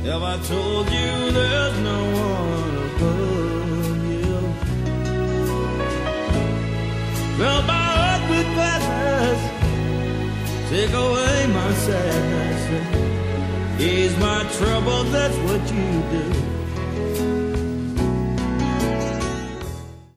Have I told you there's no one above you? Fill my heart with gladness, take away my sadness, ease my trouble, that's what you do.